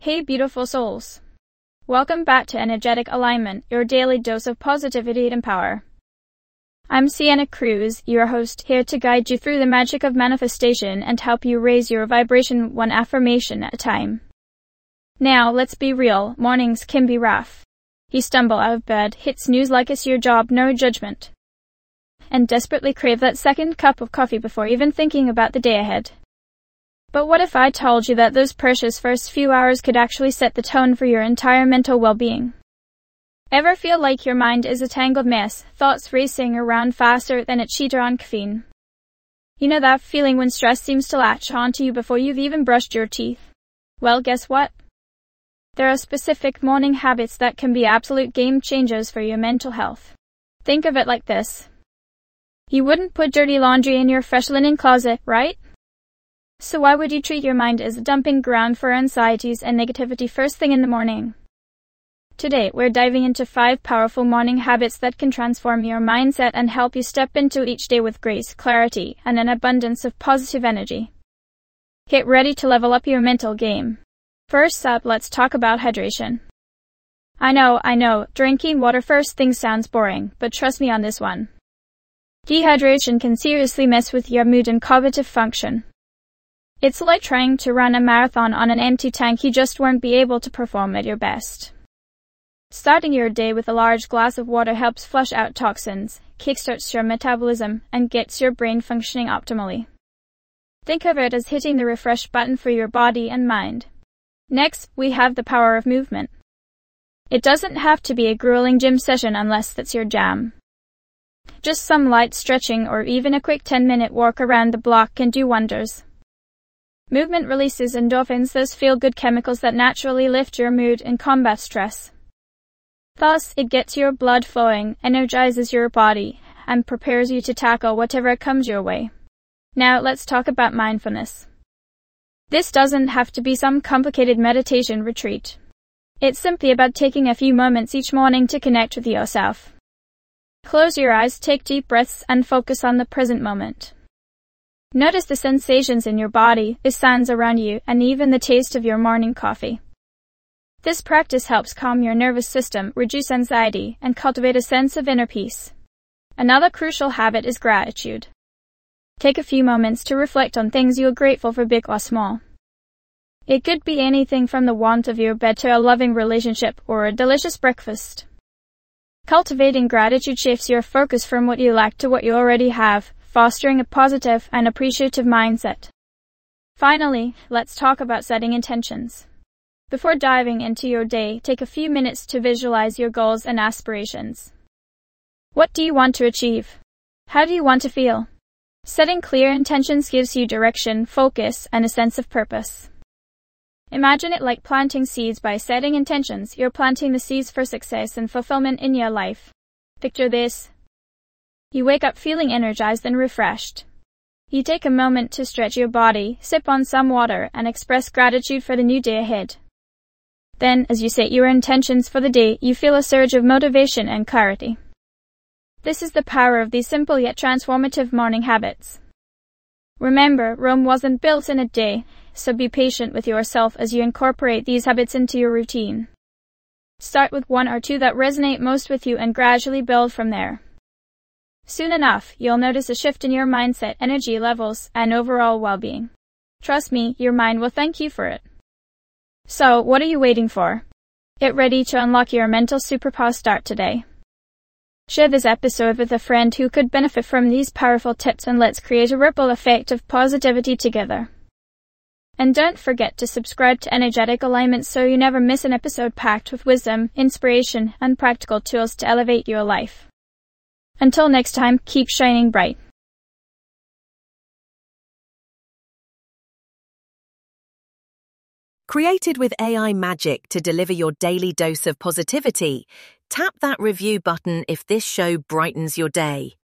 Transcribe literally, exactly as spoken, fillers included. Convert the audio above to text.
Hey beautiful souls! Welcome back to Energetic Alignment, your daily dose of positivity and power. I'm Sienna Cruz, your host, here to guide you through the magic of manifestation and help you raise your vibration one affirmation at a time. Now, let's be real, mornings can be rough. You stumble out of bed, hit snooze like it's your job, no judgment, and desperately crave that second cup of coffee before even thinking about the day ahead. But what if I told you that those precious first few hours could actually set the tone for your entire mental well-being? Ever feel like your mind is a tangled mess, thoughts racing around faster than a cheater on caffeine? You know that feeling when stress seems to latch onto you before you've even brushed your teeth? Well, guess what? There are specific morning habits that can be absolute game changers for your mental health. Think of it like this. You wouldn't put dirty laundry in your fresh linen closet, right? So why would you treat your mind as a dumping ground for anxieties and negativity first thing in the morning? Today, we're diving into five powerful morning habits that can transform your mindset and help you step into each day with grace, clarity, and an abundance of positive energy. Get ready to level up your mental game. First up, let's talk about hydration. I know, I know, drinking water first thing sounds boring, but trust me on this one. Dehydration can seriously mess with your mood and cognitive function. It's like trying to run a marathon on an empty tank. You just won't be able to perform at your best. Starting your day with a large glass of water helps flush out toxins, kickstarts your metabolism, and gets your brain functioning optimally. Think of it as hitting the refresh button for your body and mind. Next, we have the power of movement. It doesn't have to be a grueling gym session unless that's your jam. Just some light stretching or even a quick ten-minute walk around the block can do wonders. Movement releases endorphins, those feel-good chemicals that naturally lift your mood and combat stress. Thus, it gets your blood flowing, energizes your body, and prepares you to tackle whatever comes your way. Now, let's talk about mindfulness. This doesn't have to be some complicated meditation retreat. It's simply about taking a few moments each morning to connect with yourself. Close your eyes, take deep breaths, and focus on the present moment. Notice the sensations in your body, the sounds around you, and even the taste of your morning coffee. This practice helps calm your nervous system, reduce anxiety, and cultivate a sense of inner peace. Another crucial habit is gratitude. Take a few moments to reflect on things you are grateful for, big or small. It could be anything from the warmth of your bed to a loving relationship or a delicious breakfast. Cultivating gratitude shifts your focus from what you lack to what you already have, fostering a positive and appreciative mindset. Finally, let's talk about setting intentions. Before diving into your day, take a few minutes to visualize your goals and aspirations. What do you want to achieve? How do you want to feel? Setting clear intentions gives you direction, focus, and a sense of purpose. Imagine it like planting seeds. By setting intentions, you're planting the seeds for success and fulfillment in your life. Picture this. You wake up feeling energized and refreshed. You take a moment to stretch your body, sip on some water, and express gratitude for the new day ahead. Then, as you set your intentions for the day, you feel a surge of motivation and clarity. This is the power of these simple yet transformative morning habits. Remember, Rome wasn't built in a day, so be patient with yourself as you incorporate these habits into your routine. Start with one or two that resonate most with you and gradually build from there. Soon enough, you'll notice a shift in your mindset, energy levels, and overall well-being. Trust me, your mind will thank you for it. So, what are you waiting for? Get ready to unlock your mental superpower. Start today. Share this episode with a friend who could benefit from these powerful tips, and let's create a ripple effect of positivity together. And don't forget to subscribe to Energetic Alignment so you never miss an episode packed with wisdom, inspiration, and practical tools to elevate your life. Until next time, keep shining bright. Created with A I magic to deliver your daily dose of positivity, tap that review button if this show brightens your day.